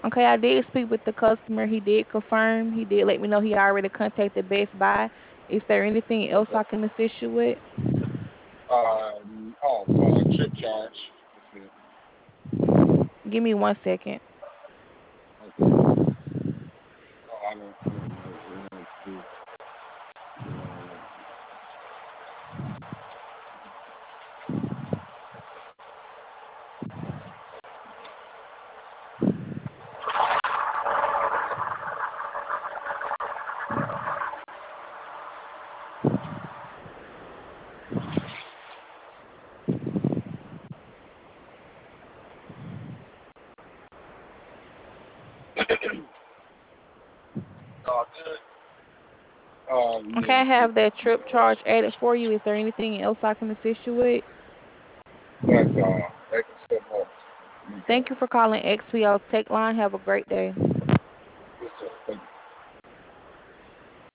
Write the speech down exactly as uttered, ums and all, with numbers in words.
Okay, I did speak with the customer. He did confirm. He did let me know he already contacted Best Buy. Is there anything else Okay. I can assist you with? Um, oh, uh, trip charge. That's it. Give me one second. Okay. Oh, I don't, I don't know what else to do. But, uh, all good. Um, Okay, yeah, I yeah, have that trip yeah. charge added for you. Is there anything else I can assist you with? That's all. Thank you so much. You got Thank you it. for calling X P O Tech Line. Have a great day.